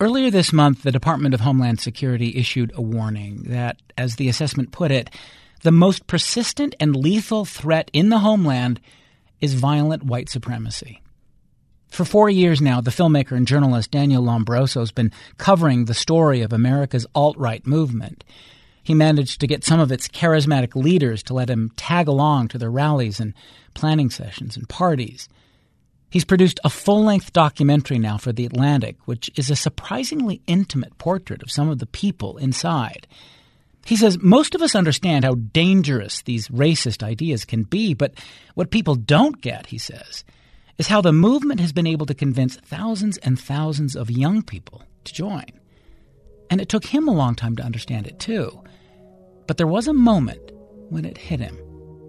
Earlier this month, the Department of Homeland Security issued a warning that, as the assessment put it, the most persistent and lethal threat in the homeland is violent white supremacy. For 4 years now, the filmmaker and journalist Daniel Lombroso has been covering the story of America's alt-right movement. He managed to get some of its charismatic leaders to let him tag along to their rallies and planning sessions and parties. He's produced a full-length documentary now for The Atlantic, which is a surprisingly intimate portrait of some of the people inside. He says most of us understand how dangerous these racist ideas can be, but what people don't get, he says, is how the movement has been able to convince thousands and thousands of young people to join. And it took him a long time to understand it, too. But there was a moment when it hit him.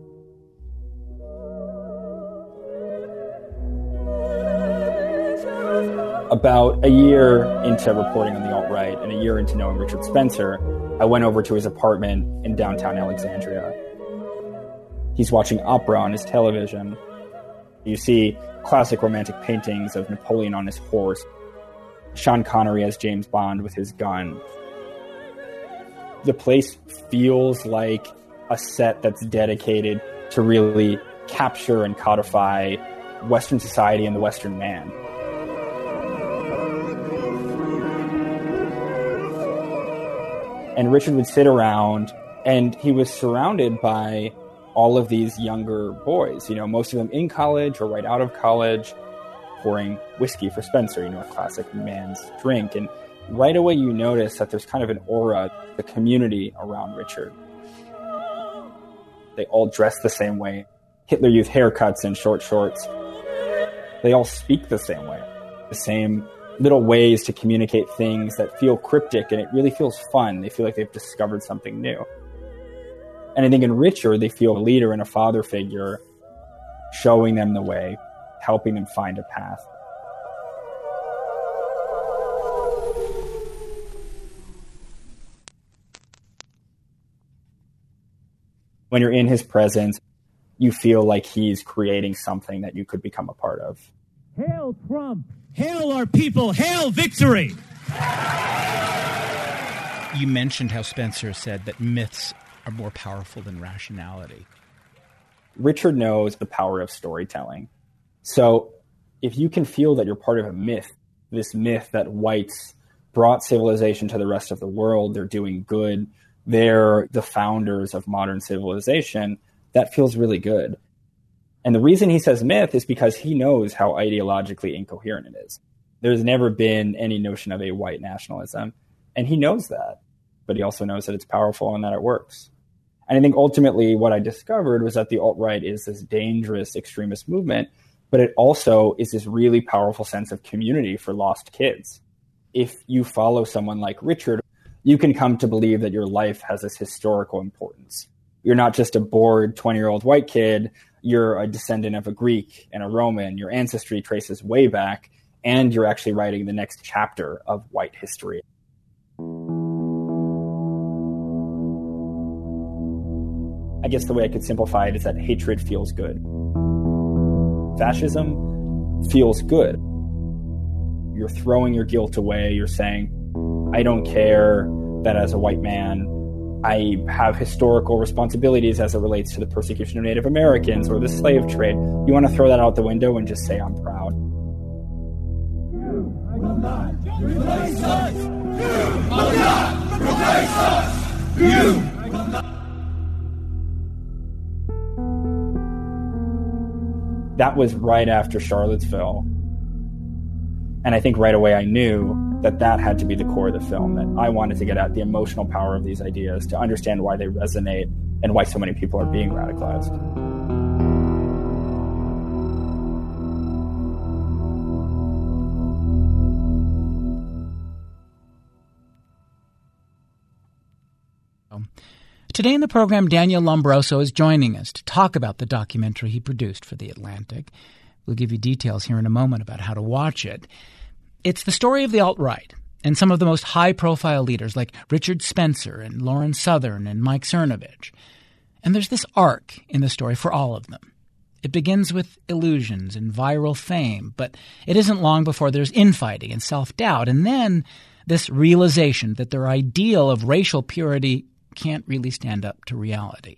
About a year into reporting on the alt-right and a year into knowing Richard Spencer, I went over to his apartment in downtown Alexandria. He's watching opera on his television. You see classic romantic paintings of Napoleon on his horse, Sean Connery as James Bond with his gun. The place feels like a set that's dedicated to really capture and codify Western society and the Western man. And Richard would sit around, and he was surrounded by all of these younger boys, most of them in college or right out of college, pouring whiskey for Spencer, a classic man's drink. And right away you notice that there's kind of an aura, the community around Richard. They all dress the same way. Hitler Youth haircuts and short shorts. They all speak the same way. The same little ways to communicate things that feel cryptic, and it really feels fun. They feel like they've discovered something new. And I think in Richard, they feel a leader and a father figure showing them the way, helping them find a path. When you're in his presence, you feel like he's creating something that you could become a part of. Hail Trump! Hail our people! Hail victory! You mentioned how Spencer said that myths are more powerful than rationality. Richard knows the power of storytelling. So if you can feel that you're part of a myth, this myth that whites brought civilization to the rest of the world, they're doing good, they're the founders of modern civilization, that feels really good. And the reason he says myth is because he knows how ideologically incoherent it is. There's never been any notion of a white nationalism, and he knows that. But he also knows that it's powerful and that it works. And I think ultimately what I discovered was that the alt-right is this dangerous extremist movement, but it also is this really powerful sense of community for lost kids. If you follow someone like Richard, you can come to believe that your life has this historical importance. You're not just a bored 20-year-old white kid. You're a descendant of a Greek and a Roman. Your ancestry traces way back, and you're actually writing the next chapter of white history. I guess the way I could simplify it is that hatred feels good. Fascism feels good. You're throwing your guilt away. You're saying, I don't care that as a white man, I have historical responsibilities as it relates to the persecution of Native Americans or the slave trade. You want to throw that out the window and just say, I'm proud. You will not replace us! You will not replace us! You will not. That was right after Charlottesville. And I think right away I knew that that had to be the core of the film, that I wanted to get at the emotional power of these ideas, to understand why they resonate and why so many people are being radicalized. Today in the program, Daniel Lombroso is joining us to talk about the documentary he produced for The Atlantic. We'll give you details here in a moment about how to watch it. It's the story of the alt-right and some of the most high-profile leaders like Richard Spencer and Lauren Southern and Mike Cernovich. And there's this arc in the story for all of them. It begins with illusions and viral fame, but it isn't long before there's infighting and self-doubt, and then this realization that their ideal of racial purity can't really stand up to reality.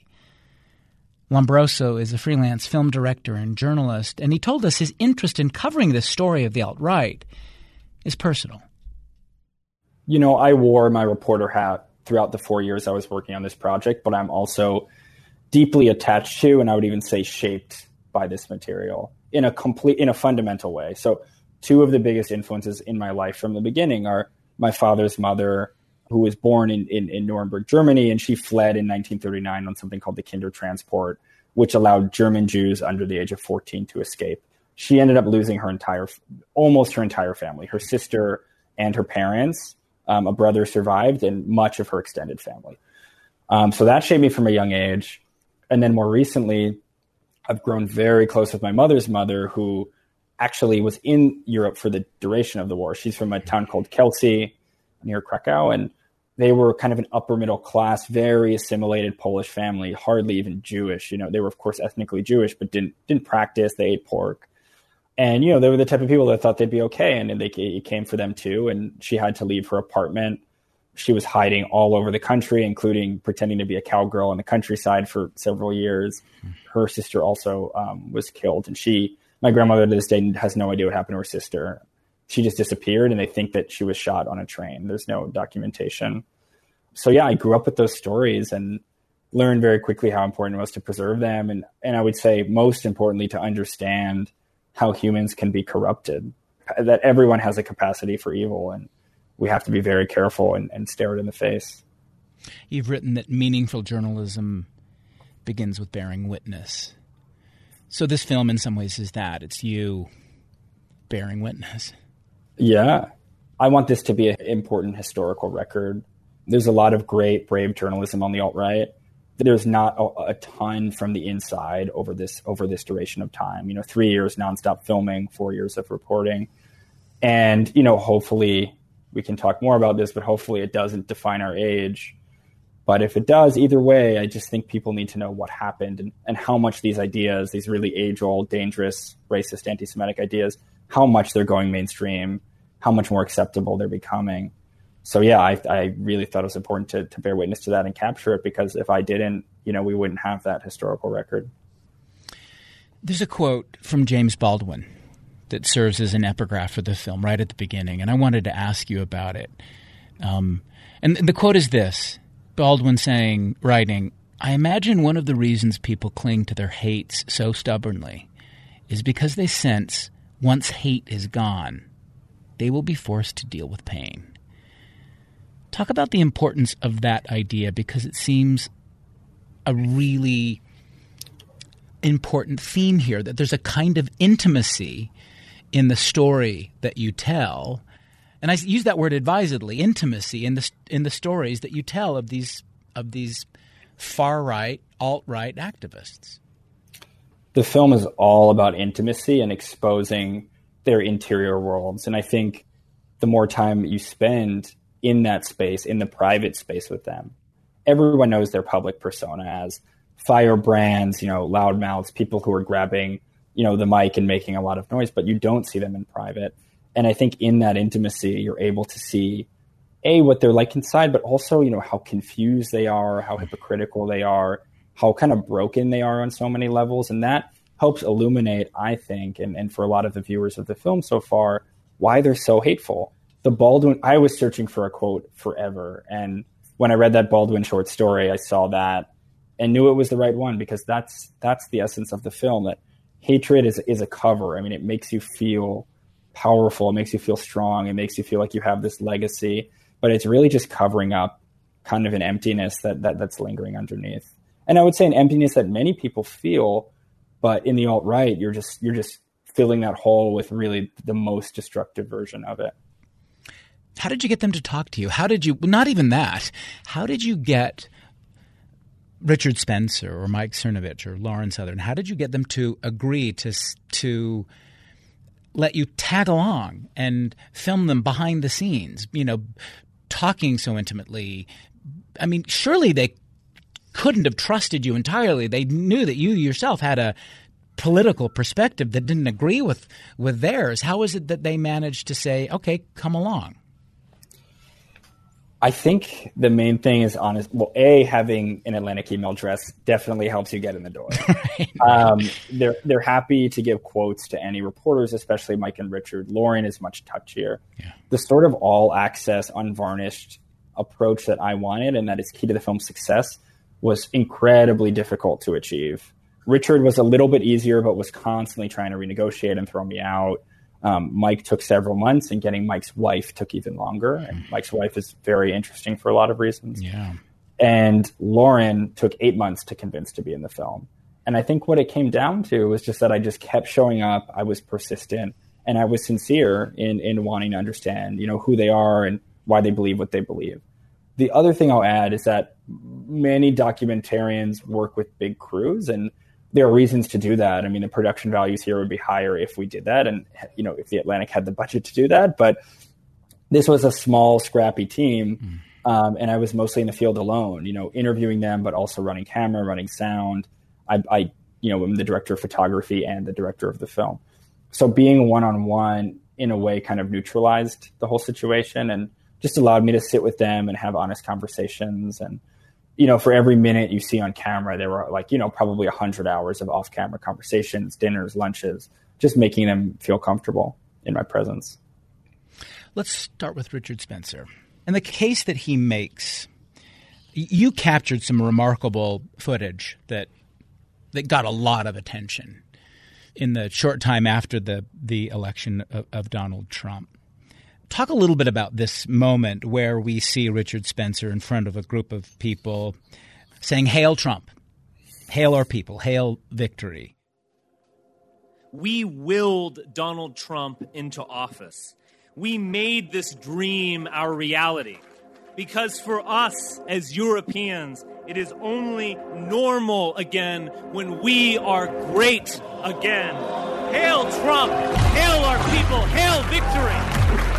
Lombroso is a freelance film director and journalist, and he told us his interest in covering this story of the alt-right is personal. You know, I wore my reporter hat throughout the 4 years I was working on this project, but I'm also deeply attached to, and I would even say shaped by this material in a fundamental way. So two of the biggest influences in my life from the beginning are my father's mother, who was born in Nuremberg, Germany, and she fled in 1939 on something called the Kindertransport, which allowed German Jews under the age of 14 to escape. She ended up losing almost her entire family, her sister and her parents. A brother survived, and much of her extended family. So that shaped me from a young age. And then more recently, I've grown very close with my mother's mother, who actually was in Europe for the duration of the war. She's from a town called Kielce near Krakow, and they were kind of an upper middle class, very assimilated Polish family, hardly even Jewish. You know, they were of course ethnically Jewish, but didn't practice. They ate pork. And, you know, they were the type of people that thought they'd be okay. And it came for them too. And she had to leave her apartment. She was hiding all over the country, including pretending to be a cowgirl in the countryside for several years. Her sister also was killed. And my grandmother to this day has no idea what happened to her sister. She just disappeared, and they think that she was shot on a train. There's no documentation. So yeah, I grew up with those stories and learned very quickly how important it was to preserve them. And I would say most importantly, to understand how humans can be corrupted, that everyone has a capacity for evil, and we have to be very careful and stare it in the face. You've written that meaningful journalism begins with bearing witness. So this film in some ways is that. It's you bearing witness. Yeah. I want this to be an important historical record. There's a lot of great, brave journalism on the alt-right. There's not a ton from the inside over this duration of time. 3 years nonstop filming, 4 years of reporting. And, hopefully we can talk more about this, but hopefully it doesn't define our age. But if it does, either way, I just think people need to know what happened and how much these ideas, these really age-old, dangerous, racist, anti-Semitic ideas, how much they're going mainstream, how much more acceptable they're becoming. So yeah, I really thought it was important to bear witness to that and capture it, because if I didn't, we wouldn't have that historical record. There's a quote from James Baldwin that serves as an epigraph for the film right at the beginning, and I wanted to ask you about it. And the quote is this, Baldwin writing, "I imagine one of the reasons people cling to their hates so stubbornly is because they sense once hate is gone, they will be forced to deal with pain." Talk about the importance of that idea, because it seems a really important theme here, that there's a kind of intimacy in the story that you tell. And I use that word advisedly, intimacy in the stories that you tell of these far-right, alt-right activists. The film is all about intimacy and exposing their interior worlds. And I think the more time you spend in that space, in the private space with them, everyone knows their public persona as firebrands, loudmouths, people who are grabbing, the mic and making a lot of noise, but you don't see them in private. And I think in that intimacy, you're able to see, what they're like inside, but also, how confused they are, how hypocritical they are, how kind of broken they are on so many levels. And that helps illuminate, I think, and for a lot of the viewers of the film so far, why they're so hateful. I was searching for a quote forever. And when I read that Baldwin short story, I saw that and knew it was the right one, because that's the essence of the film, that hatred is a cover. I mean, it makes you feel powerful. It makes you feel strong. It makes you feel like you have this legacy, but it's really just covering up kind of an emptiness that's lingering underneath. And I would say an emptiness that many people feel, but in the alt-right, you're just filling that hole with really the most destructive version of it. How did you get them to talk to you? Not even that. How did you get Richard Spencer or Mike Cernovich or Lauren Southern? How did you get them to agree to let you tag along and film them behind the scenes, talking so intimately? I mean, surely they couldn't have trusted you entirely. They knew that you yourself had a political perspective that didn't agree with theirs. How is it that they managed to say, okay, come along? I think the main thing is honest. Well, having an Atlantic email address definitely helps you get in the door. Right. They're happy to give quotes to any reporters, especially Mike and Richard. Lauren is much touchier. Yeah. The sort of all access, unvarnished approach that I wanted and that is key to the film's success was incredibly difficult to achieve. Richard was a little bit easier, but was constantly trying to renegotiate and throw me out. Mike took several months, and getting Mike's wife took even longer. And Mike's wife is very interesting for a lot of reasons. Yeah. And Lauren took 8 months to convince to be in the film. And I think what it came down to was just that I just kept showing up. I was persistent, and I was sincere in wanting to understand, who they are and why they believe what they believe. The other thing I'll add is that many documentarians work with big crews, and there are reasons to do that. I mean, the production values here would be higher if we did that, and if the Atlantic had the budget to do that. But this was a small, scrappy team, and I was mostly in the field alone. Interviewing them, but also running camera, running sound. I am the director of photography and the director of the film. So being one-on-one in a way kind of neutralized the whole situation and just allowed me to sit with them and have honest conversations. And for every minute you see on camera, there were probably 100 hours of off-camera conversations, dinners, lunches, just making them feel comfortable in my presence. Let's start with Richard Spencer. And the case that he makes, you captured some remarkable footage that got a lot of attention in the short time after the election of Donald Trump. Talk a little bit about this moment where we see Richard Spencer in front of a group of people saying, "Hail Trump, hail our people, hail victory." We willed Donald Trump into office. We made this dream our reality. Because for us as Europeans, it is only normal again when we are great again. Hail Trump, hail our people, hail victory.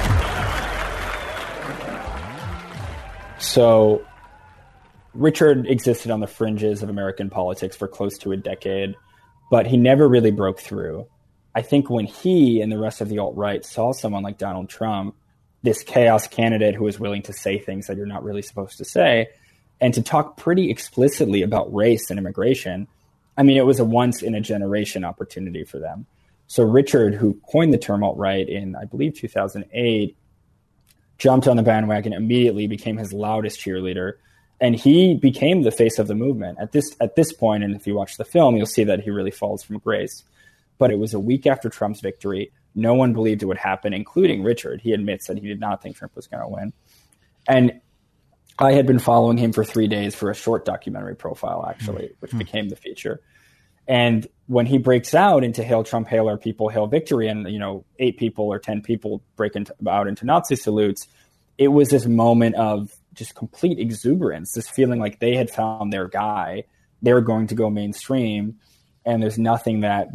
So Richard existed on the fringes of American politics for close to a decade, but he never really broke through. I think when he and the rest of the alt-right saw someone like Donald Trump, this chaos candidate who was willing to say things that you're not really supposed to say, and to talk pretty explicitly about race and immigration, I mean, it was a once-in-a-generation opportunity for them. So Richard, who coined the term alt-right in, I believe, 2008, jumped on the bandwagon, immediately became his loudest cheerleader, and he became the face of the movement. At this point, and if you watch the film, you'll see that he really falls from grace. But it was a week after Trump's victory. No one believed it would happen, including Richard. He admits that he did not think Trump was going to win. And I had been following him for 3 days for a short documentary profile, actually, which became the feature. And when he breaks out into "Hail Trump, hail our people, hail victory," and 8 people or 10 people break out into Nazi salutes, it was this moment of just complete exuberance, this feeling like they had found their guy. They were going to go mainstream, and there's nothing that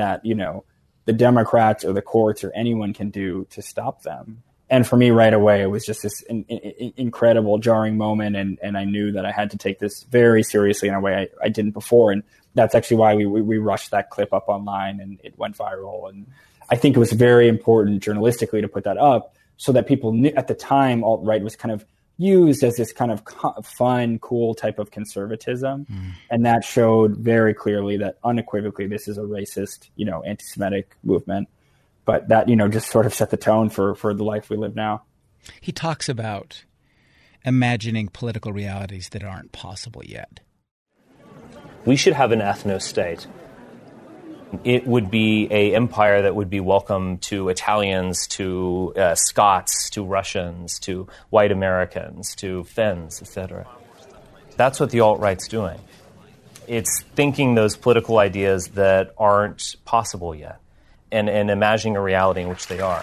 the Democrats or the courts or anyone can do to stop them. And for me, right away, it was just this incredible, jarring moment, and I knew that I had to take this very seriously in a way I didn't before. And that's actually why we rushed that clip up online, and it went viral. And I think it was very important journalistically to put that up so that people knew. At the time, alt-right was kind of used as this kind of fun, cool type of conservatism. And that showed very clearly that unequivocally this is a racist, anti-Semitic movement. But that, just sort of set the tone for the life we live now. He talks about imagining political realities that aren't possible yet. We should have an ethno-state. It would be an empire that would be welcome to Italians, to Scots, to Russians, to white Americans, to Finns, etc. That's what the alt-right's doing. It's thinking those political ideas that aren't possible yet and imagining a reality in which they are.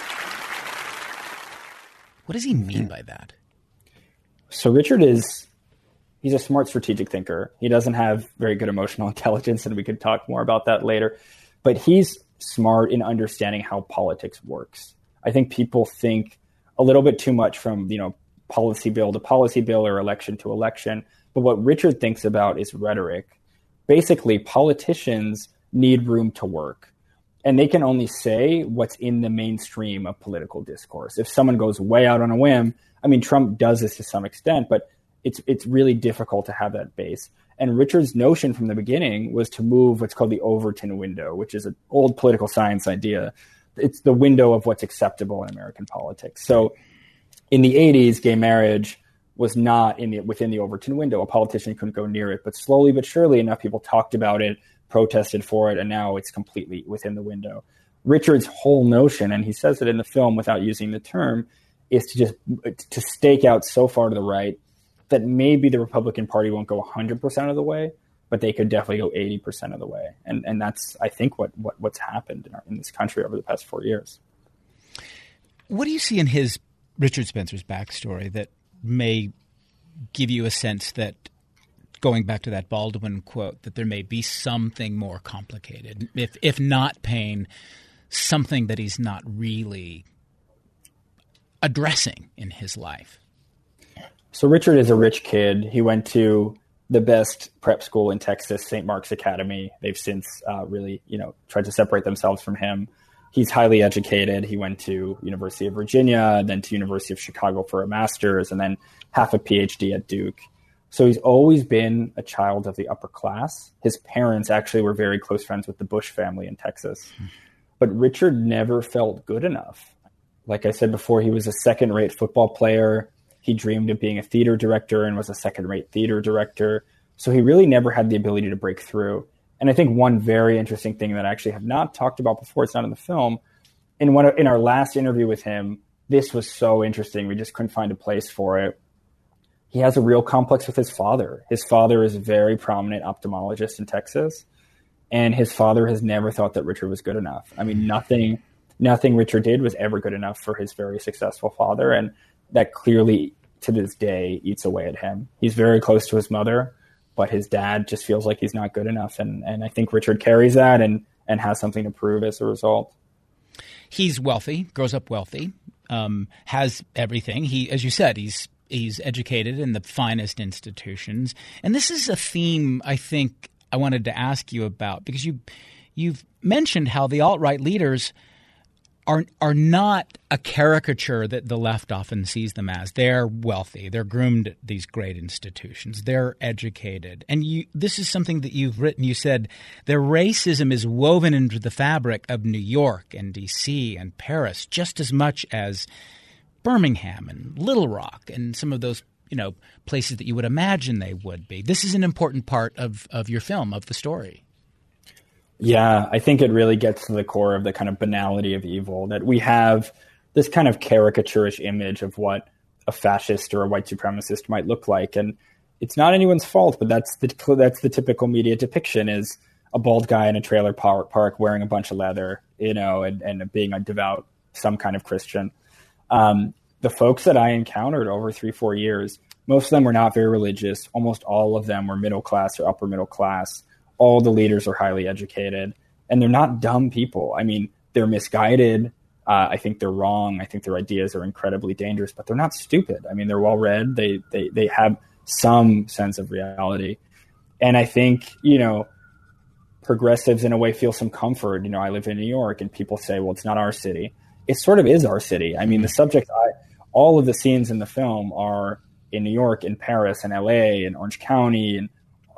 What does he mean by that? So Richard he's a smart strategic thinker. He doesn't have very good emotional intelligence, and we could talk more about that later. But he's smart in understanding how politics works. I think people think a little bit too much from, policy bill to policy bill or election to election. But what Richard thinks about is rhetoric. Basically, politicians need room to work. And they can only say what's in the mainstream of political discourse. If someone goes way out on a whim, I mean, Trump does this to some extent, but it's really difficult to have that base. And Richard's notion from the beginning was to move what's called the Overton window, which is an old political science idea. It's the window of what's acceptable in American politics. So in the 80s, gay marriage was not within the Overton window. A politician couldn't go near it. But slowly but surely, enough people talked about it, protested for it, and now it's completely within the window. Richard's whole notion, and he says it in the film without using the term, is to stake out so far to the right that maybe the Republican Party won't go 100% of the way, but they could definitely go 80% of the way. And that's, I think, what's happened in this country over the past 4 years. What do you see in Richard Spencer's backstory that may give you a sense that, going back to that Baldwin quote, that there may be something more complicated, if not pain, something that he's not really addressing in his life? So Richard is a rich kid. He went to the best prep school in Texas, St. Mark's Academy. They've since really, tried to separate themselves from him. He's highly educated. He went to University of Virginia, then to University of Chicago for a master's, and then half a PhD at Duke. So he's always been a child of the upper class. His parents actually were very close friends with the Bush family in Texas. But Richard never felt good enough. Like I said before, he was a second-rate football player. He dreamed of being a theater director and was a second-rate theater director. So he really never had the ability to break through. And I think one very interesting thing that I actually have not talked about before, it's not in the film, in our last interview with him, this was so interesting. We just couldn't find a place for it. He has a real complex with his father. His father is a very prominent ophthalmologist in Texas, and his father has never thought that Richard was good enough. I mean, nothing Richard did was ever good enough for his very successful father, and that clearly, to this day, eats away at him. He's very close to his mother, but his dad just feels like he's not good enough, and I think Richard carries that and has something to prove as a result. He's wealthy, grows up wealthy, has everything. He, as you said, he's educated in the finest institutions. And this is a theme I think I wanted to ask you about, because you've mentioned how the alt-right leaders are not a caricature that the left often sees them as. They're wealthy. They're groomed at these great institutions. They're educated. And this is something that you've written. You said their racism is woven into the fabric of New York and D.C. and Paris just as much as Birmingham and Little Rock and some of those, places that you would imagine they would be. This is an important part of your film, of the story. Yeah, I think it really gets to the core of the kind of banality of evil, that we have this kind of caricaturish image of what a fascist or a white supremacist might look like. And it's not anyone's fault, but that's the typical media depiction, is a bald guy in a trailer park wearing a bunch of leather, and being a devout, some kind of Christian. The folks that I encountered over 3-4 years, most of them were not very religious. Almost all of them were middle class or upper middle class. All the leaders are highly educated, and they're not dumb people. I mean, they're misguided. I think they're wrong. I think their ideas are incredibly dangerous, but they're not stupid. I mean, they're well read. They have some sense of reality. And I think, progressives in a way feel some comfort. I live in New York, and people say, well, it's not our city. It sort of is our city. I mean, the subject, all of the scenes in the film are in New York, in Paris, in LA, in Orange County, and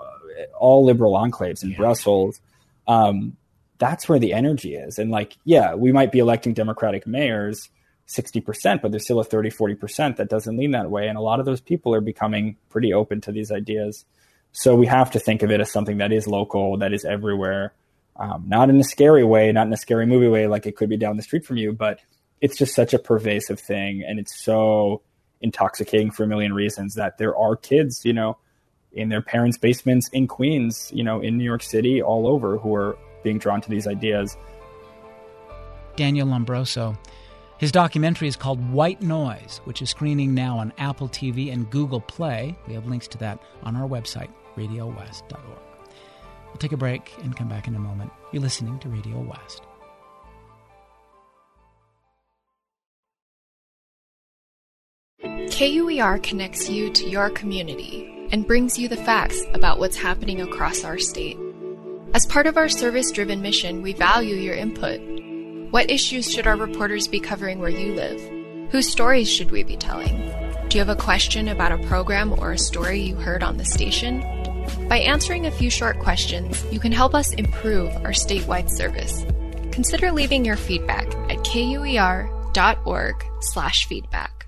all liberal enclaves in Brussels. That's where the energy is. And we might be electing Democratic mayors 60%, but there's still a 30-40% that doesn't lean that way. And a lot of those people are becoming pretty open to these ideas. So we have to think of it as something that is local, that is everywhere. Not in a scary way, not in a scary movie way, like it could be down the street from you, but it's just such a pervasive thing. And it's so intoxicating for a million reasons that there are kids, in their parents' basements in Queens, in New York City, all over, who are being drawn to these ideas. Daniel Lombroso. His documentary is called White Noise, which is screening now on Apple TV and Google Play. We have links to that on our website, radiowest.org. We'll take a break and come back in a moment. You're listening to Radio West. KUER connects you to your community and brings you the facts about what's happening across our state. As part of our service-driven mission, we value your input. What issues should our reporters be covering where you live? Whose stories should we be telling? Do you have a question about a program or a story you heard on the station? By answering a few short questions, you can help us improve our statewide service. Consider leaving your feedback at kuer.org/feedback.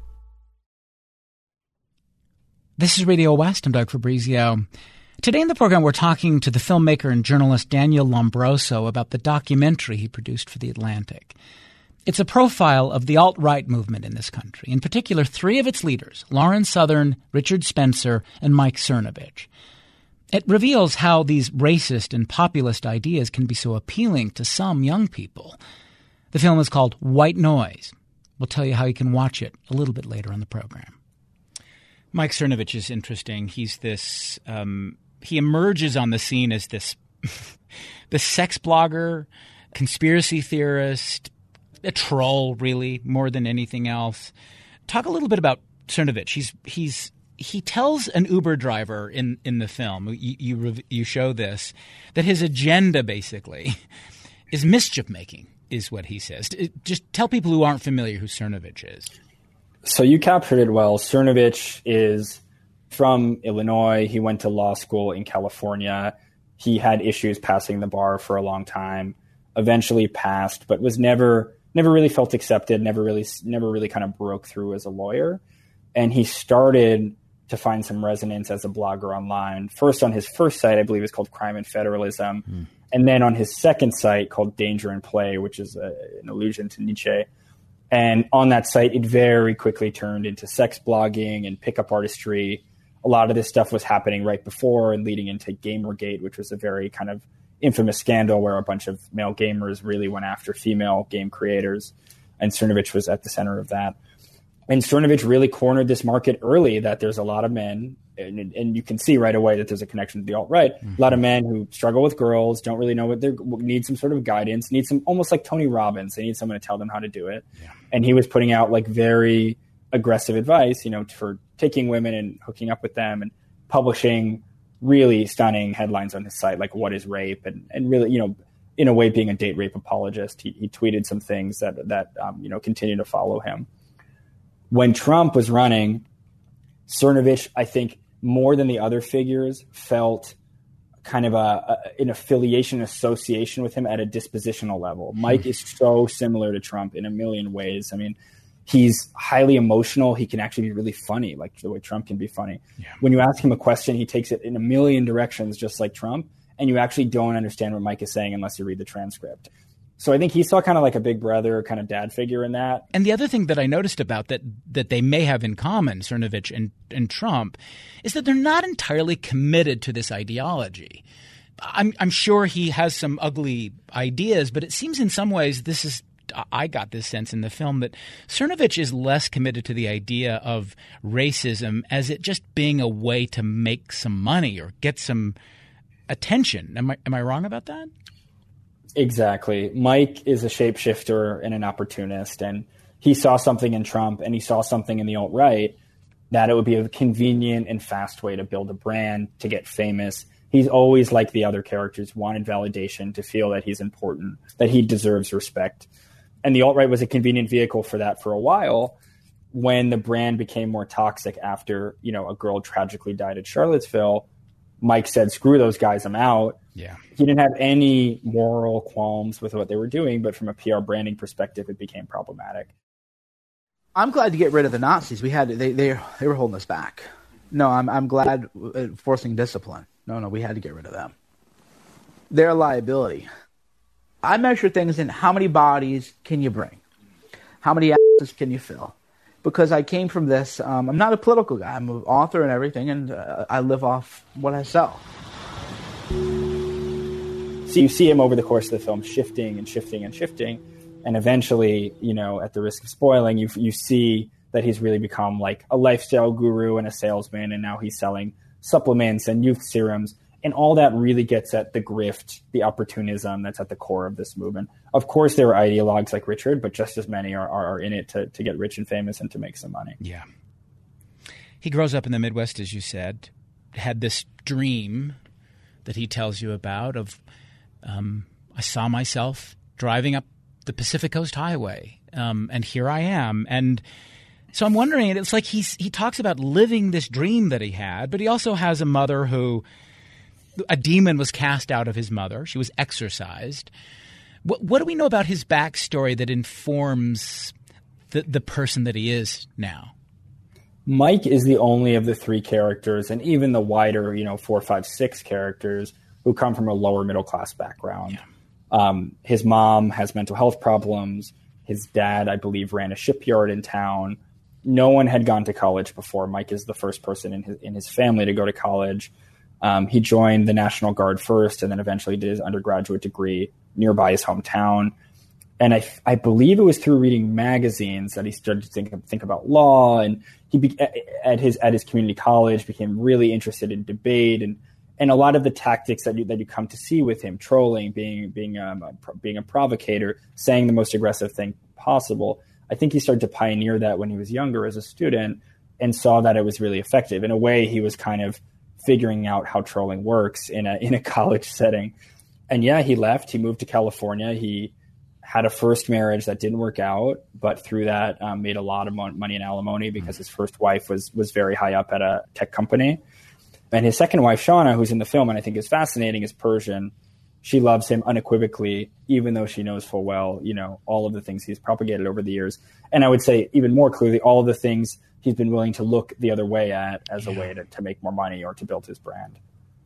This is Radio West. I'm Doug Fabrizio. Today in the program, we're talking to the filmmaker and journalist Daniel Lombroso about the documentary he produced for The Atlantic. It's a profile of the alt-right movement in this country, in particular 3 of its leaders, Lauren Southern, Richard Spencer, and Mike Cernovich. It reveals how these racist and populist ideas can be so appealing to some young people. The film is called White Noise. We'll tell you how you can watch it a little bit later on the program. Mike Cernovich is interesting. He's this he emerges on the scene as this sex blogger, conspiracy theorist, a troll, really, more than anything else. Talk a little bit about Cernovich. He tells an Uber driver in the film, you show this, that his agenda basically is mischief making, is what he says. Just tell people who aren't familiar who Cernovich is. So you captured it well. Cernovich is from Illinois. He went to law school in California. He had issues passing the bar for a long time, eventually passed, but was never really felt accepted, never really kind of broke through as a lawyer. And he started to find some resonance as a blogger online. First on his first site, I believe it's called Crime and Federalism. And then on his second site called Danger and Play, which is an allusion to Nietzsche. And on that site, it very quickly turned into sex blogging and pickup artistry. A lot of this stuff was happening right before and leading into Gamergate, which was a very kind of infamous scandal where a bunch of male gamers really went after female game creators. And Cernovich was at the center of that. And Cernovich really cornered this market early, that there's a lot of men, and you can see right away that there's a connection to the alt-right. A lot of men who struggle with girls, don't really know need some sort of guidance, need some, almost like Tony Robbins. They need someone to tell them how to do it. Yeah. And he was putting out like very aggressive advice, for taking women and hooking up with them, and publishing really stunning headlines on his site, like what is rape, and really, in a way being a date rape apologist. He tweeted some things that continue to follow him. When Trump was running, Cernovich, I think, more than the other figures, felt kind of an association with him at a dispositional level. Mike is so similar to Trump in a million ways. I mean, he's highly emotional. He can actually be really funny, like the way Trump can be funny. Yeah. When you ask him a question, he takes it in a million directions, just like Trump, and you actually don't understand what Mike is saying unless you read the transcript. So I think he saw kind of like a big brother, kind of dad figure in that. And the other thing that I noticed about that they may have in common, Cernovich and Trump, is that they're not entirely committed to this ideology. I'm sure he has some ugly ideas, but it seems in some ways I got this sense in the film that Cernovich is less committed to the idea of racism as it just being a way to make some money or get some attention. Am I wrong about that? Exactly. Mike is a shapeshifter and an opportunist, and he saw something in Trump and he saw something in the alt-right that it would be a convenient and fast way to build a brand, to get famous. He's always, like the other characters, wanted validation, to feel that he's important, that he deserves respect. And the alt-right was a convenient vehicle for that for a while. When the brand became more toxic after, a girl tragically died at Charlottesville, Mike said, screw those guys, I'm out. Yeah. He didn't have any moral qualms with what they were doing, but from a PR branding perspective, it became problematic. I'm glad to get rid of the Nazis. They were holding us back. No, I'm glad forcing discipline. No, we had to get rid of them. They're a liability. I measure things in how many bodies can you bring? How many asses can you fill? Because I came from this. I'm not a political guy. I'm an author and everything, and I live off what I sell. So you see him over the course of the film shifting and shifting and shifting. And eventually, at the risk of spoiling, you see that he's really become like a lifestyle guru and a salesman. And now he's selling supplements and youth serums. And all that really gets at the grift, the opportunism that's at the core of this movement. Of course, there are ideologues like Richard, but just as many are in it to get rich and famous and to make some money. Yeah. He grows up in the Midwest, as you said, had this dream that he tells you about of I saw myself driving up the Pacific Coast Highway, and here I am. And so I'm wondering, it's like he talks about living this dream that he had, but he also has a mother who a demon was cast out of his mother. She was exorcised. What do we know about his backstory that informs the person that he is now? Mike is the only of the three characters, and even the wider, 4, 5, 6 characters who come from a lower middle class background. Yeah. His mom has mental health problems. His dad, I believe, ran a shipyard in town. No one had gone to college before. Mike is the first person in his family to go to college. He joined the National Guard first, and then eventually did his undergraduate degree nearby his hometown. And I believe it was through reading magazines that he started to think about law. And he at his community college became really interested in debate and a lot of the tactics that you come to see with him, trolling, being a provocator, saying the most aggressive thing possible. I think he started to pioneer that when he was younger as a student and saw that it was really effective. In a way, he was kind of figuring out how trolling works in a college setting. And yeah, he left. He moved to California. He had a first marriage that didn't work out, but through that made a lot of money in alimony because his first wife was very high up at a tech company. And his second wife, Shauna, who's in the film and I think is fascinating, is Persian. She loves him unequivocally, even though she knows full well, all of the things he's propagated over the years. And I would say even more clearly, all of the things he's been willing to look the other way at as a way to make more money or to build his brand.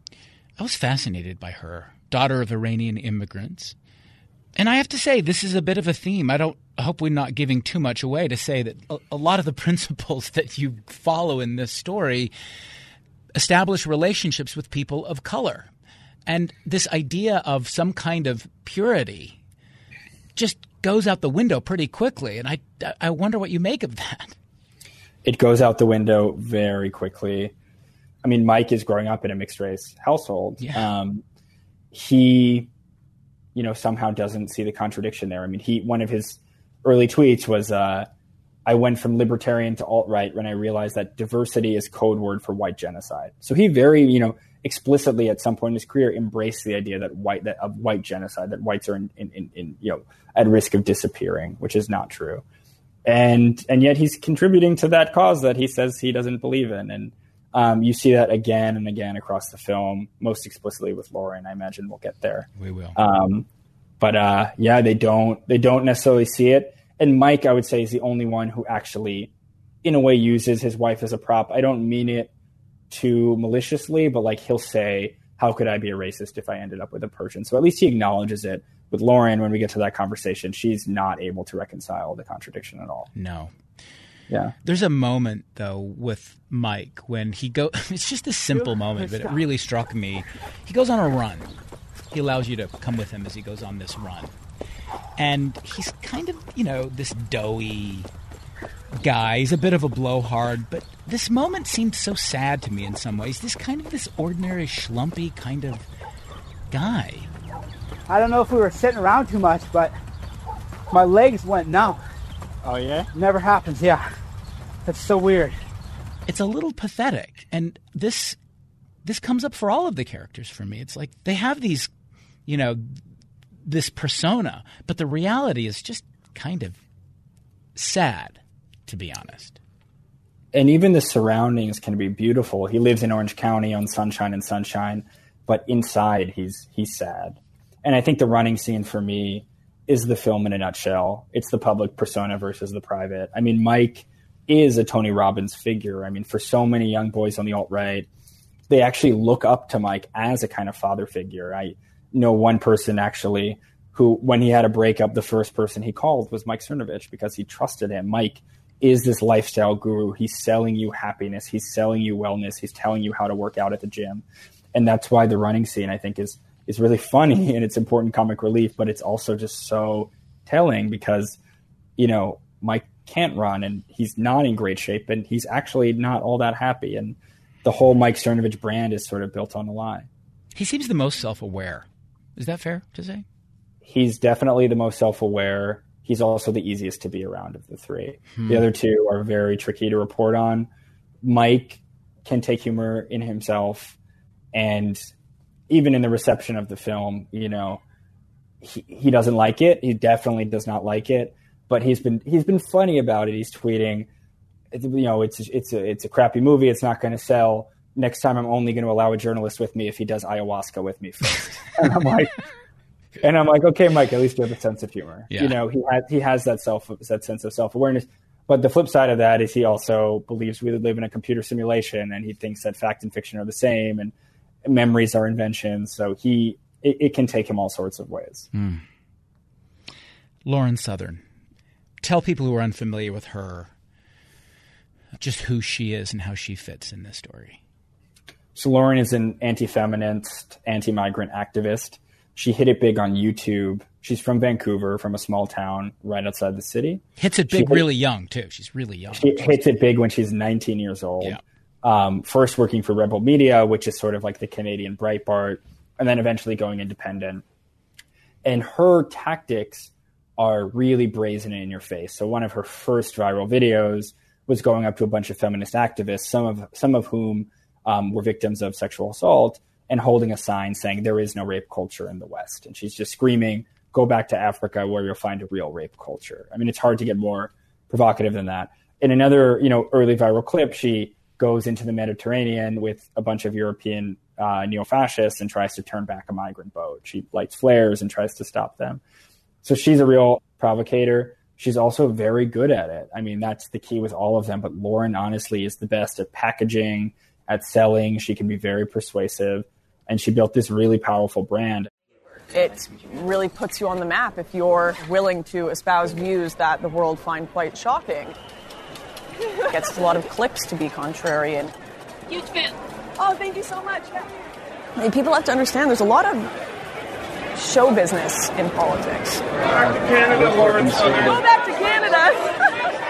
I was fascinated by her, daughter of Iranian immigrants. And I have to say, this is a bit of a theme. I hope we're not giving too much away to say that a lot of the principles that you follow in this story establish relationships with people of color. And this idea of some kind of purity just goes out the window pretty quickly. And I wonder what you make of that. It goes out the window very quickly. I mean, Mike is growing up in a mixed race household. Yeah. He somehow doesn't see the contradiction there. I mean, one of his early tweets was, I went from libertarian to alt-right when I realized that diversity is code word for white genocide. So he very, explicitly at some point in his career embraced the idea of white genocide, that whites are in at risk of disappearing, which is not true. And yet he's contributing to that cause that he says he doesn't believe in. And you see that again and again across the film, most explicitly with Lauren. I imagine we'll get there. We will. Yeah, they don't necessarily see it. And Mike, I would say, is the only one who actually, in a way, uses his wife as a prop. I don't mean it too maliciously, but he'll say, how could I be a racist if I ended up with a Persian? So at least he acknowledges it. With Lauren, when we get to that conversation, she's not able to reconcile the contradiction at all. No. Yeah. There's a moment, though, with Mike when he goes – it's just a simple moment, but it really struck me. He goes on a run. He allows you to come with him as he goes on this run. And he's kind of, this doughy guy. He's a bit of a blowhard, but this moment seemed so sad to me in some ways. This ordinary, schlumpy kind of guy. I don't know if we were sitting around too much, but my legs went numb. Oh, yeah? Never happens, yeah. That's so weird. It's a little pathetic. And this comes up for all of the characters for me. It's like they have these, this persona, but the reality is just kind of sad, to be honest. And even the surroundings can be beautiful. He lives in Orange County on Sunshine and Sunshine, but inside he's sad. And I think the running scene for me is the film in a nutshell. It's the public persona versus the private. I mean, Mike is a Tony Robbins figure. I mean, for so many young boys on the alt-right, they actually look up to Mike as a kind of father figure. I know one person actually who, when he had a breakup, the first person he called was Mike Cernovich because he trusted him. Mike is this lifestyle guru. He's selling you happiness. He's selling you wellness. He's telling you how to work out at the gym. And that's why the running scene, I think, is really funny and it's important comic relief, but it's also just so telling because, Mike can't run and he's not in great shape and he's actually not all that happy. And the whole Mike Cernovich brand is sort of built on a lie. He seems the most self-aware. Is that fair to say? He's definitely the most self-aware. He's also the easiest to be around of the three. The other two are very tricky to report on. Mike can take humor in himself and even in the reception of the film, he doesn't like it. He definitely does not like it. But he's been funny about it. He's tweeting, it's a crappy movie. It's not going to sell. Next time, I'm only going to allow a journalist with me if he does ayahuasca with me first. And I'm like, okay, Mike, at least you have a sense of humor. Yeah. He has that sense of self-awareness. But the flip side of that is he also believes we live in a computer simulation, and he thinks that fact and fiction are the same, and memories are inventions. So it can take him all sorts of ways. Lauren Southern, tell people who are unfamiliar with her just who she is and how she fits in this story. So Lauren is an anti-feminist, anti-migrant activist. She hit it big on YouTube. She's from Vancouver, from a small town right outside the city. Hits it big really young, too. She's really young. She hits it big when she's 19 years old. Yeah. First working for Rebel Media, which is sort of like the Canadian Breitbart, and then eventually going independent. And her tactics are really brazen and in your face. So one of her first viral videos was going up to a bunch of feminist activists, some of whom were victims of sexual assault, and holding a sign saying there is no rape culture in the West. And she's just screaming, go back to Africa where you'll find a real rape culture. I mean, it's hard to get more provocative than that. In another, early viral clip, she goes into the Mediterranean with a bunch of European neo-fascists and tries to turn back a migrant boat. She lights flares and tries to stop them. So she's a real provocator. She's also very good at it. I mean, that's the key with all of them. But Lauren, honestly, is the best at packaging, at selling. She can be very persuasive. And she built this really powerful brand. It really puts you on the map if you're willing to espouse views that the world find quite shocking. It gets a lot of clicks to be contrarian. Huge fan. Oh, thank you so much. And people have to understand there's a lot of show business in politics. Go back to Canada, Lawrence. Go back to Canada.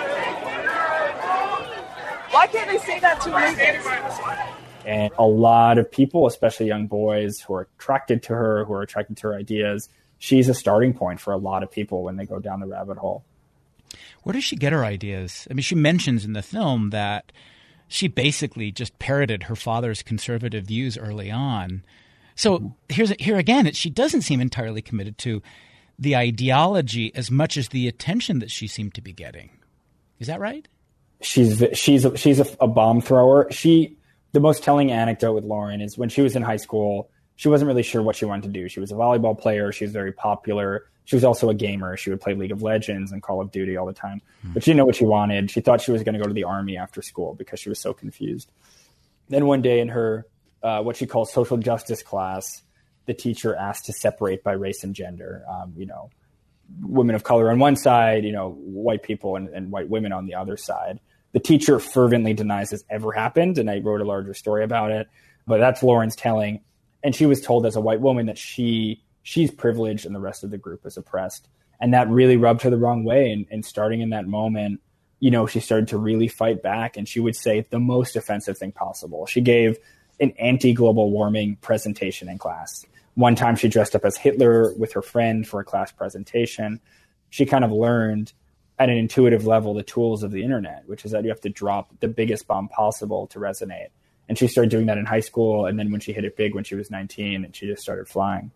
Why can't they say that to us? And a lot of people, especially young boys who are attracted to her, who are attracted to her ideas, she's a starting point for a lot of people when they go down the rabbit hole. Where does she get her ideas? I mean, she mentions in the film that she basically just parroted her father's conservative views early on. So here again, she doesn't seem entirely committed to the ideology as much as the attention that she seemed to be getting. Is that right? She's a bomb thrower. The most telling anecdote with Lauren is when she was in high school, she wasn't really sure what she wanted to do. She was a volleyball player. She was very popular. She was also a gamer. She would play League of Legends and Call of Duty all the time. But she didn't know what she wanted. She thought she was going to go to the Army after school because she was so confused. Then one day in her, what she calls social justice class, the teacher asked to separate by race and gender. Women of color on one side, white people and white women on the other side. The teacher fervently denies this ever happened, and I wrote a larger story about it. But that's Lauren's telling. And she was told as a white woman that she's privileged and the rest of the group is oppressed. And that really rubbed her the wrong way. And starting in that moment, she started to really fight back. And she would say the most offensive thing possible. She gave an anti-global warming presentation in class. One time she dressed up as Hitler with her friend for a class presentation. She kind of learned at an intuitive level the tools of the internet, which is that you have to drop the biggest bomb possible to resonate. And she started doing that in high school. And then when she hit it big when she was 19, and she just started flying.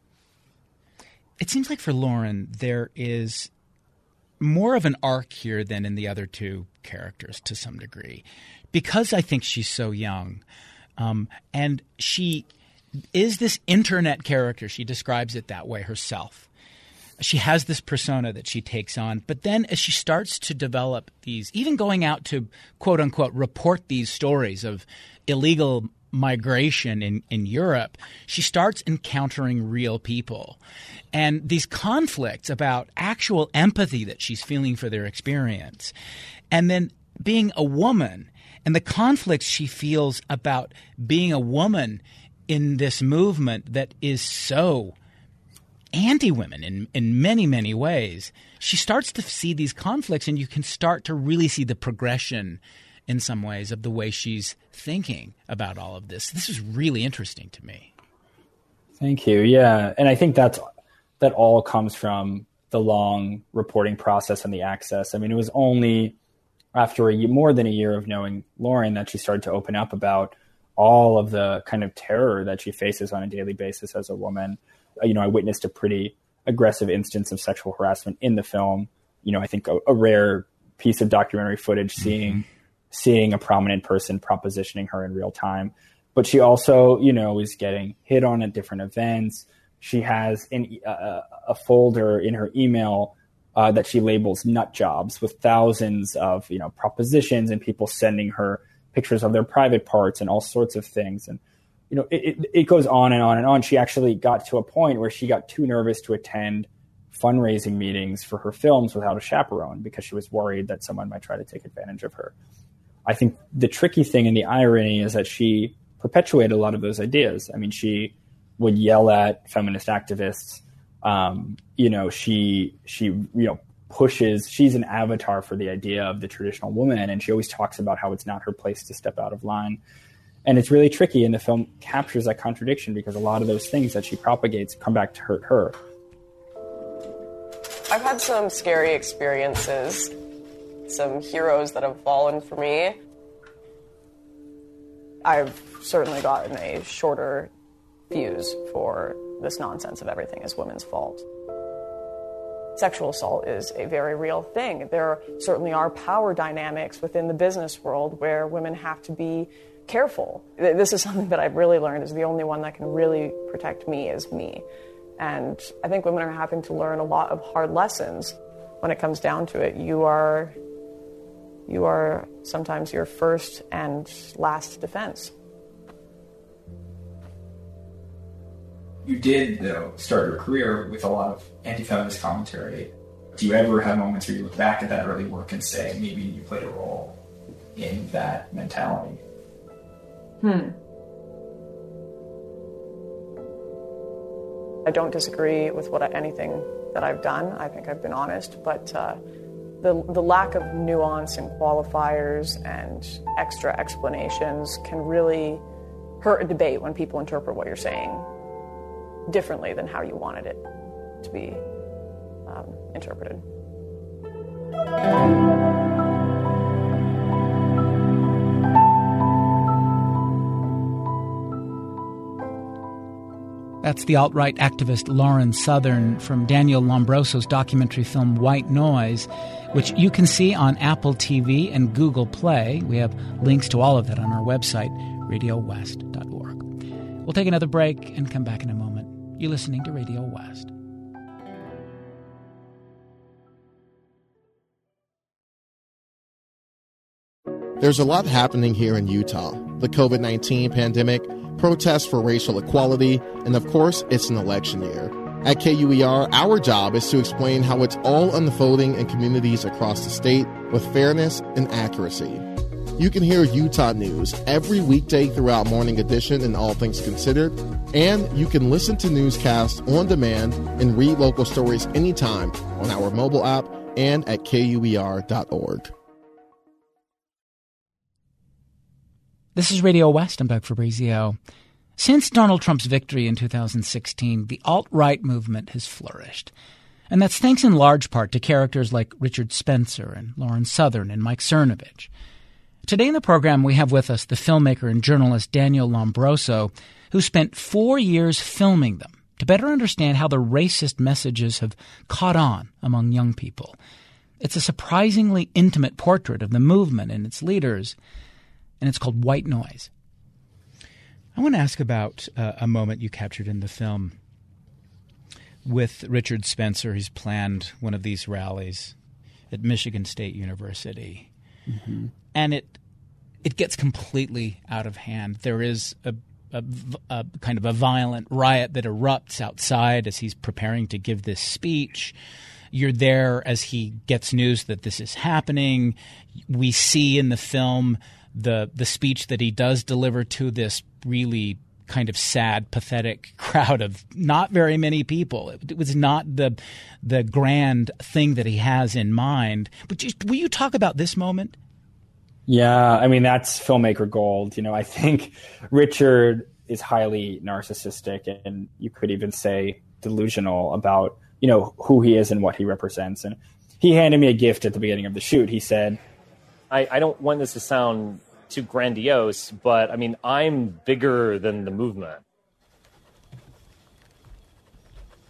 It seems like for Lauren, there is more of an arc here than in the other two characters to some degree, because I think she's so young. And she is this internet character. She describes it that way herself. She has this persona that she takes on. But then as she starts to develop these, even going out to, quote unquote, report these stories of illegal migration in Europe, she starts encountering real people. And these conflicts about actual empathy that she's feeling for their experience. And then being a woman and the conflicts she feels about being a woman in this movement that is so anti-women in many, many ways. She starts to see these conflicts, and you can start to really see the progression in some ways of the way she's thinking about all of this. This is really interesting to me. Thank you. Yeah. And I think that all comes from the long reporting process and the access. I mean, it was only after more than a year of knowing Lauren that she started to open up about all of the kind of terror that she faces on a daily basis as a woman. I witnessed a pretty aggressive instance of sexual harassment in the film. I think a rare piece of documentary footage seeing a prominent person propositioning her in real time. But she also, is getting hit on at different events. She has a folder in her email that she labels nut jobs with thousands of, propositions and people sending her pictures of their private parts and all sorts of things. And, it goes on and on and on. She actually got to a point where she got too nervous to attend fundraising meetings for her films without a chaperone because she was worried that someone might try to take advantage of her. I think the tricky thing and the irony is that she perpetuated a lot of those ideas. I mean, she would yell at feminist activists. She pushes, she's an avatar for the idea of the traditional woman. And she always talks about how it's not her place to step out of line. And it's really tricky. And the film captures that contradiction because a lot of those things that she propagates come back to hurt her. I've had some scary experiences, some heroes that have fallen for me. I've certainly gotten a shorter fuse for this nonsense of everything is women's fault. Sexual assault is a very real thing. There certainly are power dynamics within the business world where women have to be careful. This is something that I've really learned is the only one that can really protect me is me. And I think women are having to learn a lot of hard lessons when it comes down to it. You are sometimes your first and last defense. You did, though, start your career with a lot of anti-feminist commentary. Do you ever have moments where you look back at that early work and say maybe you played a role in that mentality? I don't disagree with anything that I've done. I think I've been honest, but the lack of nuance and qualifiers and extra explanations can really hurt a debate when people interpret what you're saying differently than how you wanted it to be interpreted. That's the alt-right activist Lauren Southern from Daniel Lombroso's documentary film White Noise, which you can see on Apple TV and Google Play. We have links to all of that on our website, radiowest.org. We'll take another break and come back in a moment. You're listening to Radio West. There's a lot happening here in Utah. The COVID-19 pandemic, protests for racial equality, and of course, it's an election year. At KUER, our job is to explain how it's all unfolding in communities across the state with fairness and accuracy. You can hear Utah news every weekday throughout Morning Edition and All Things Considered, and you can listen to newscasts on demand and read local stories anytime on our mobile app and at KUER.org. This is Radio West. I'm Doug Fabrizio. Since Donald Trump's victory in 2016, the alt-right movement has flourished. And that's thanks in large part to characters like Richard Spencer and Lauren Southern and Mike Cernovich. Today in the program, we have with us the filmmaker and journalist Daniel Lombroso, who spent 4 years filming them to better understand how the racist messages have caught on among young people. It's a surprisingly intimate portrait of the movement and its leaders, and it's called White Noise. I want to ask about a moment you captured in the film with Richard Spencer. He's planned one of these rallies at Michigan State University. Mm-hmm. And it gets completely out of hand. There is a kind of a violent riot that erupts outside as he's preparing to give this speech. You're there as he gets news that this is happening. We see in the film the speech that he does deliver to this really kind of sad, pathetic crowd of not very many people. It was not the grand thing that he has in mind. But will you talk about this moment? Yeah, I mean, that's filmmaker gold. I think Richard is highly narcissistic, and you could even say delusional about, who he is and what he represents. And he handed me a gift at the beginning of the shoot. He said, I don't want this to sound too grandiose, but I mean, I'm bigger than the movement.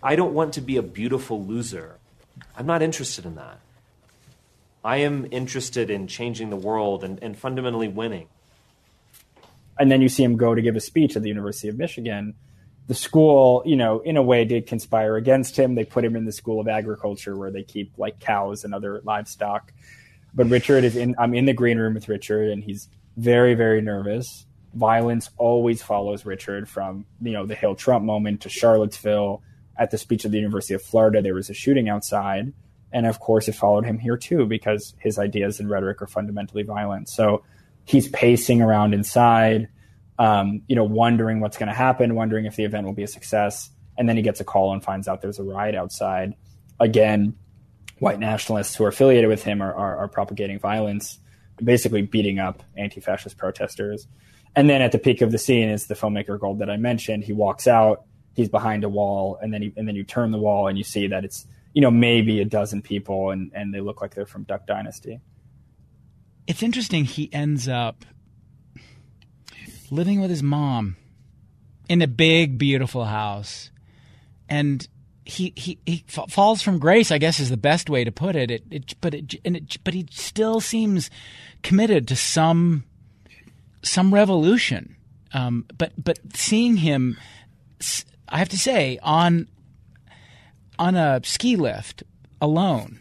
I don't want to be a beautiful loser. I'm not interested in that. I am interested in changing the world and fundamentally winning. And then you see him go to give a speech at the University of Michigan. The school, in a way did conspire against him. They put him in the School of Agriculture where they keep like cows and other livestock. But Richard I'm in the green room with Richard, and he's very, very nervous. Violence always follows Richard from, the Hail Trump moment to Charlottesville. At the speech at the University of Florida, there was a shooting outside. And of course, it followed him here too, because his ideas and rhetoric are fundamentally violent. So he's pacing around inside, wondering what's going to happen, wondering if the event will be a success. And then he gets a call and finds out there's a riot outside. Again, white nationalists who are affiliated with him are propagating violence, basically beating up anti-fascist protesters. And then at the peak of the scene is the filmmaker Gold that I mentioned. He walks out, he's behind a wall, and then you turn the wall and you see that it's, maybe a dozen people, and they look like they're from Duck Dynasty. It's interesting. He ends up living with his mom in a big, beautiful house. And he falls from grace, I guess is the best way to put it. But he still seems committed to some revolution. But seeing him, I have to say, on a ski lift alone,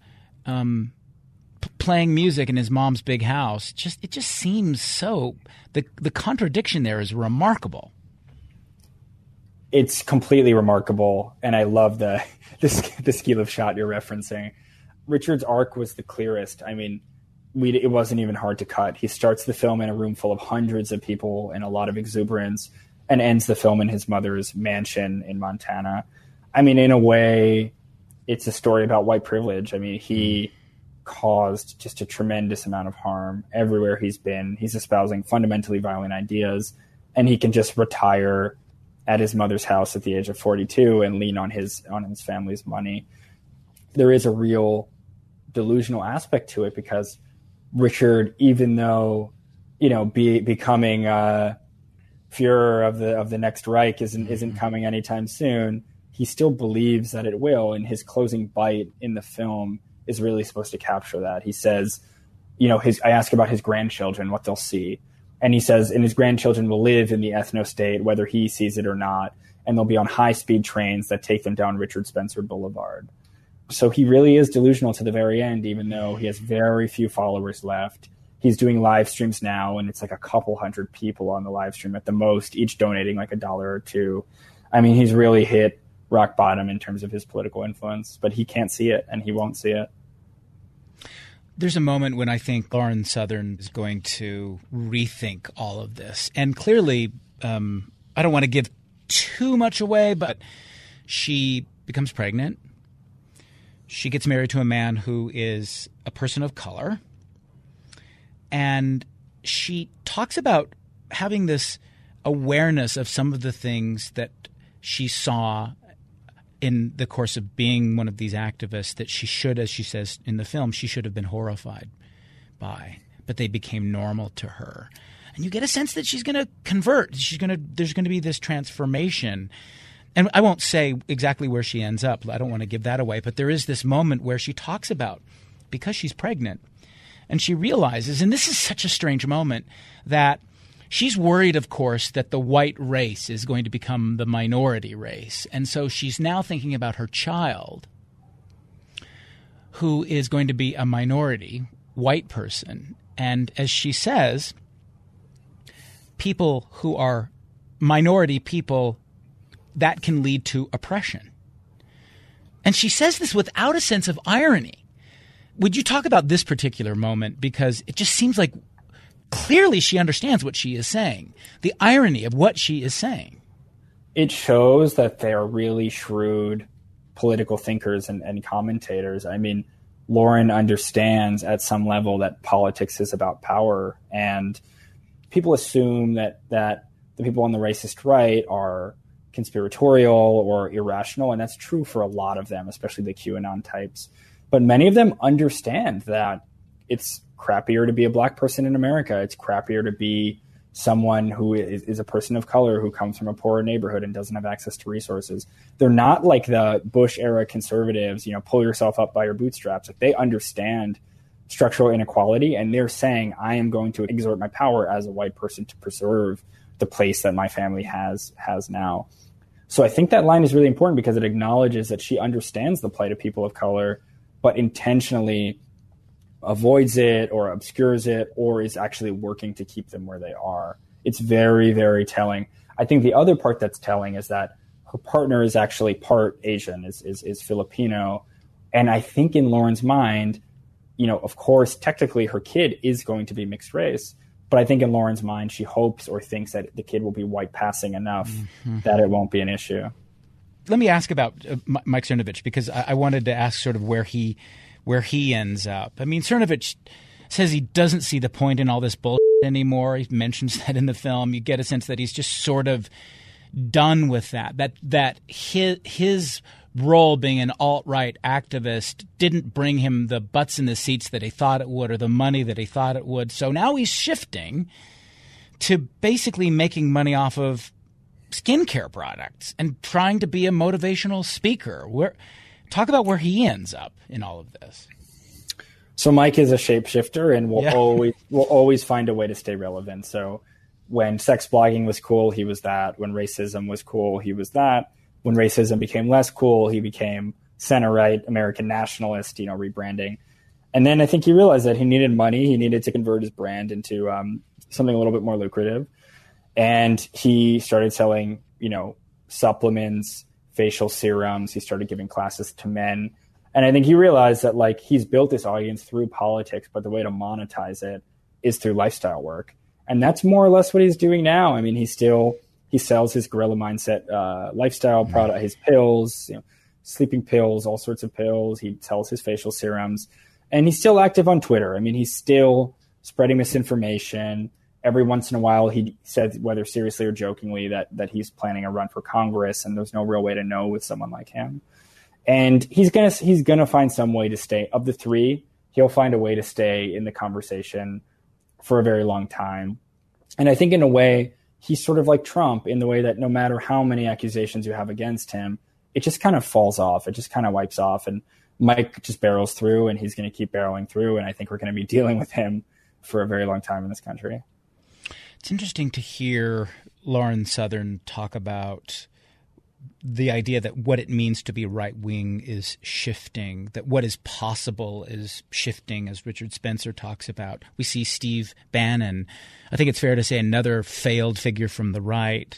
playing music in his mom's big house, it just seems so the contradiction there is remarkable. It's completely remarkable, and I love the ski lift shot you're referencing. Richard's arc was the clearest. I mean, it wasn't even hard to cut. He starts the film in a room full of hundreds of people and a lot of exuberance, and ends the film in his mother's mansion in Montana. I mean, in a way, it's a story about white privilege. I mean, he caused just a tremendous amount of harm everywhere he's been. He's espousing fundamentally violent ideas, and he can just retire at his mother's house at the age of 42 and lean on his family's money. There is a real delusional aspect to it, because Richard, even though, becoming Führer of the next Reich isn't coming anytime soon, he still believes that it will. And his closing bite in the film is really supposed to capture that. He says, I ask about his grandchildren, what they'll see. And he says, and his grandchildren will live in the ethno-state, whether he sees it or not. And they'll be on high-speed trains that take them down Richard Spencer Boulevard. So he really is delusional to the very end, even though he has very few followers left. He's doing live streams now, and it's like a couple hundred people on the live stream at the most, each donating like $1 or $2. I mean, he's really hit rock bottom in terms of his political influence, but he can't see it, and he won't see it. There's a moment when I think Lauren Southern is going to rethink all of this. And clearly, I don't want to give too much away, but she becomes pregnant. She gets married to a man who is a person of color. And she talks about having this awareness of some of the things that she saw in the course of being one of these activists that she should, as she says in the film, she should have been horrified by, but they became normal to her. And you get a sense that she's going to convert. There's going to be this transformation. And I won't say exactly where she ends up. I don't want to give that away. But there is this moment where she talks about, because she's pregnant, and she realizes, and this is such a strange moment, that she's worried, of course, that the white race is going to become the minority race. And so she's now thinking about her child, who is going to be a minority white person. And as she says, people who are minority people, that can lead to oppression. And she says this without a sense of irony. Would you talk about this particular moment? Because it just seems like clearly she understands what she is saying, the irony of what she is saying. It shows that they are really shrewd political thinkers and commentators. I mean, Lauren understands at some level that politics is about power, and people assume that the people on the racist right are conspiratorial or irrational, and that's true for a lot of them, especially the QAnon types. But many of them understand that it's crappier to be a black person in America. It's crappier to be someone who is a person of color who comes from a poorer neighborhood and doesn't have access to resources. They're not like the Bush era conservatives, pull yourself up by your bootstraps. Like, they understand structural inequality, and they're saying, I am going to exert my power as a white person to preserve the place that my family has now. So I think that line is really important because it acknowledges that she understands the plight of people of color, but intentionally avoids it or obscures it or is actually working to keep them where they are. It's very, very telling. I think the other part that's telling is that her partner is actually part Asian, is Filipino. And I think in Lauren's mind, of course, technically her kid is going to be mixed race. But I think in Lauren's mind, she hopes or thinks that the kid will be white passing enough that it won't be an issue. Let me ask about Mike Cernovich, because I wanted to ask sort of where he ends up. I mean, Cernovich says he doesn't see the point in all this bullshit anymore. He mentions that in the film. You get a sense that he's just sort of done with that his role being an alt-right activist didn't bring him the butts in the seats that he thought it would or the money that he thought it would. So now he's shifting to basically making money off of skincare products and trying to be a motivational speaker. Talk about where he ends up in all of this. So Mike is a shapeshifter and will always find a way to stay relevant. So when sex blogging was cool, he was that. When racism was cool, he was that. When racism became less cool, he became center-right, American nationalist, rebranding. And then I think he realized that he needed money. He needed to convert his brand into something a little bit more lucrative. And he started selling, supplements, facial serums. He started giving classes to men. And I think he realized that, he's built this audience through politics, but the way to monetize it is through lifestyle work. And that's more or less what he's doing now. I mean, he sells his Gorilla Mindset lifestyle product, his pills, sleeping pills, all sorts of pills. He sells his facial serums, and he's still active on Twitter. I mean, he's still spreading misinformation. Every once in a while, he says, whether seriously or jokingly, that he's planning a run for Congress, and there's no real way to know with someone like him. And he's gonna find some way to stay. Of the three, he'll find a way to stay in the conversation for a very long time. And I think in a way, he's sort of like Trump in the way that no matter how many accusations you have against him, it just kind of falls off. It just kind of wipes off. And Mike just barrels through, and he's going to keep barreling through. And I think we're going to be dealing with him for a very long time in this country. It's interesting to hear Lauren Southern talk about the idea that what it means to be right-wing is shifting, that what is possible is shifting, as Richard Spencer talks about. We see Steve Bannon, I think it's fair to say another failed figure from the right,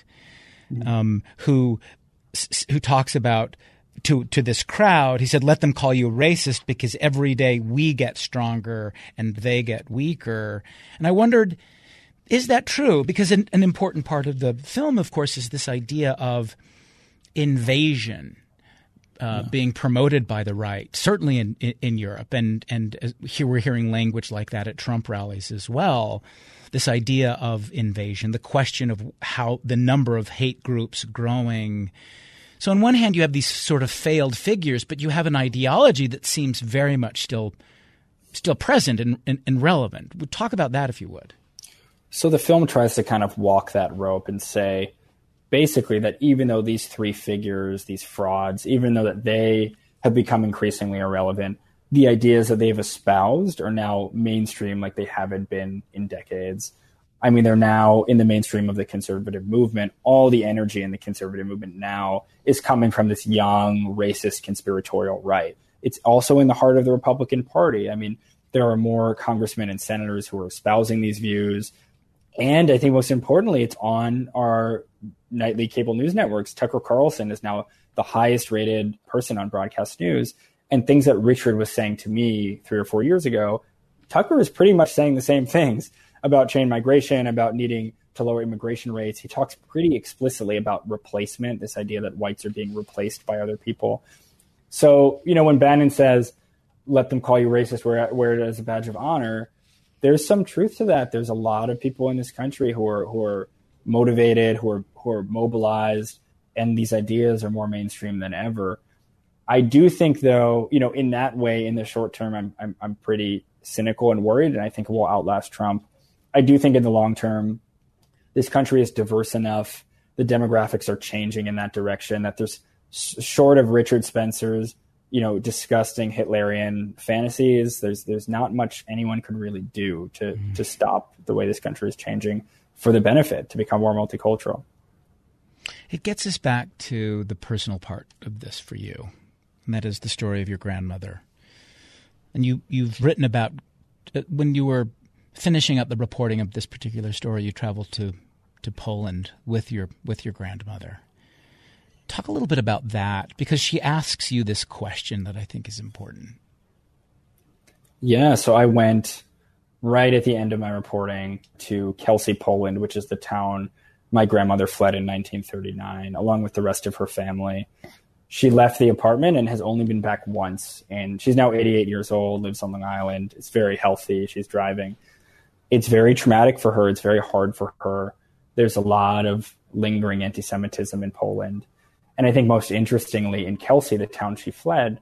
who talks about to this crowd, he said, let them call you racist because every day we get stronger and they get weaker. And I wondered, is that true? Because an important part of the film, of course, is this idea of invasion being promoted by the right, certainly in Europe. And here we're hearing language like that at Trump rallies as well. This idea of invasion, the question of how the number of hate groups growing. So on one hand, you have these sort of failed figures, but you have an ideology that seems very much still present and relevant. We'll talk about that if you would. So the film tries to kind of walk that rope and say, basically, that even though these three figures, these frauds, even though that they have become increasingly irrelevant, the ideas that they've espoused are now mainstream like they haven't been in decades. I mean, they're now in the mainstream of the conservative movement. All the energy in the conservative movement now is coming from this young, racist, conspiratorial right. It's also in the heart of the Republican Party. I mean, there are more congressmen and senators who are espousing these views. And I think most importantly, it's on our nightly cable news networks. Tucker Carlson is now the highest rated person on broadcast news. And things that Richard was saying to me 3 or 4 years ago, Tucker is pretty much saying the same things about chain migration, about needing to lower immigration rates. He talks pretty explicitly about replacement, this idea that whites are being replaced by other people. So, when Bannon says, let them call you racist, wear it as a badge of honor, there's some truth to that. There's a lot of people in this country who are motivated, who are mobilized, and these ideas are more mainstream than ever. I do think, though, in that way, in the short term, I'm pretty cynical and worried, and I think we'll outlast Trump. I do think in the long term, this country is diverse enough. The demographics are changing in that direction, that there's short of Richard Spencer's, disgusting Hitlerian fantasies. There's not much anyone could really do to stop the way this country is changing for the benefit, to become more multicultural. It gets us back to the personal part of this for you, and that is the story of your grandmother. And you've written about when you were finishing up the reporting of this particular story, you traveled to Poland with your grandmother. Talk a little bit about that, because she asks you this question that I think is important. Yeah, so I went right at the end of my reporting to Kielce, Poland, which is the town my grandmother fled in 1939, along with the rest of her family. She left the apartment and has only been back once, and she's now 88 years old, lives on Long Island, is very healthy, she's driving. It's very traumatic for her, it's very hard for her. There's a lot of lingering anti-Semitism in Poland. And I think most interestingly, in Kielce, the town she fled,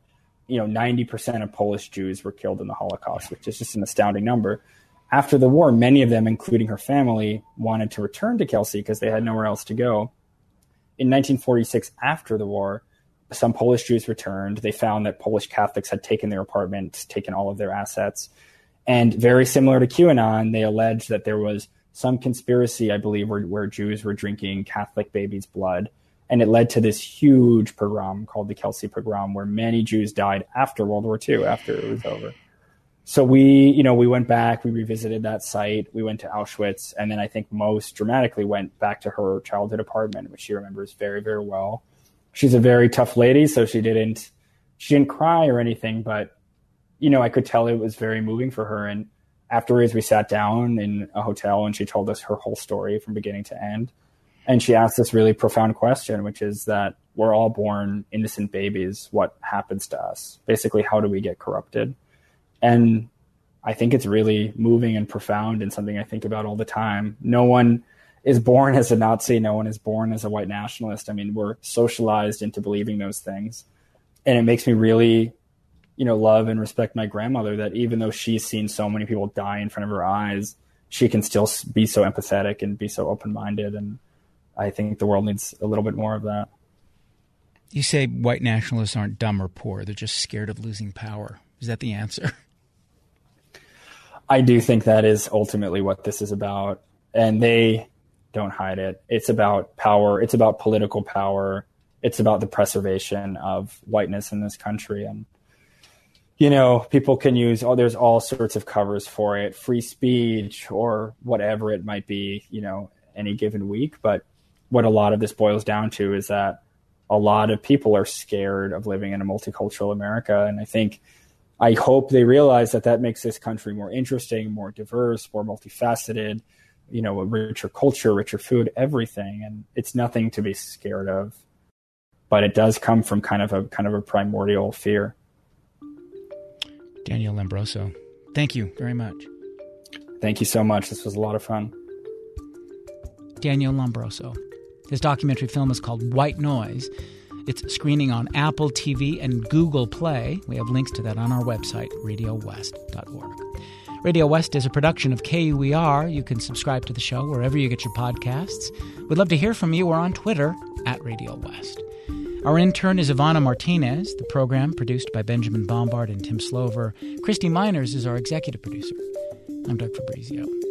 90% of Polish Jews were killed in the Holocaust, which is just an astounding number. After the war, many of them, including her family, wanted to return to Kielce because they had nowhere else to go. In 1946, after the war, some Polish Jews returned. They found that Polish Catholics had taken their apartments, taken all of their assets. And very similar to QAnon, they alleged that there was some conspiracy, I believe, where Jews were drinking Catholic babies' blood. And it led to this huge pogrom called the Kielce pogrom, where many Jews died after World War II, after it was over. So we went back, we revisited that site, we went to Auschwitz, and then I think most dramatically went back to her childhood apartment, which she remembers very, very well. She's a very tough lady, so she didn't cry or anything, but, I could tell it was very moving for her. And afterwards, we sat down in a hotel and she told us her whole story from beginning to end. And she asked this really profound question, which is that we're all born innocent babies. What happens to us? Basically, how do we get corrupted? And I think it's really moving and profound and something I think about all the time. No one is born as a Nazi. No one is born as a white nationalist. I mean, we're socialized into believing those things. And it makes me really, love and respect my grandmother, that even though she's seen so many people die in front of her eyes, she can still be so empathetic and be so open-minded. And I think the world needs a little bit more of that. You say white nationalists aren't dumb or poor. They're just scared of losing power. Is that the answer? I do think that is ultimately what this is about. And they don't hide it. It's about power. It's about political power. It's about the preservation of whiteness in this country. And, people can use, there's all sorts of covers for it, free speech or whatever it might be, any given week. But what a lot of this boils down to is that a lot of people are scared of living in a multicultural America. And I hope they realize that makes this country more interesting, more diverse, more multifaceted, a richer culture, richer food, everything. And it's nothing to be scared of, but it does come from kind of a primordial fear. Daniel Lombroso, thank you very much. Thank you so much. This was a lot of fun. Daniel Lombroso. His documentary film is called White Noise. It's screening on Apple TV and Google Play. We have links to that on our website, radiowest.org. Radio West is a production of KUER. You can subscribe to the show wherever you get your podcasts. We'd love to hear from you. We're on Twitter @RadioWest. Our intern is Ivana Martinez. The program produced by Benjamin Bombard and Tim Slover. Christy Miners is our executive producer. I'm Doug Fabrizio.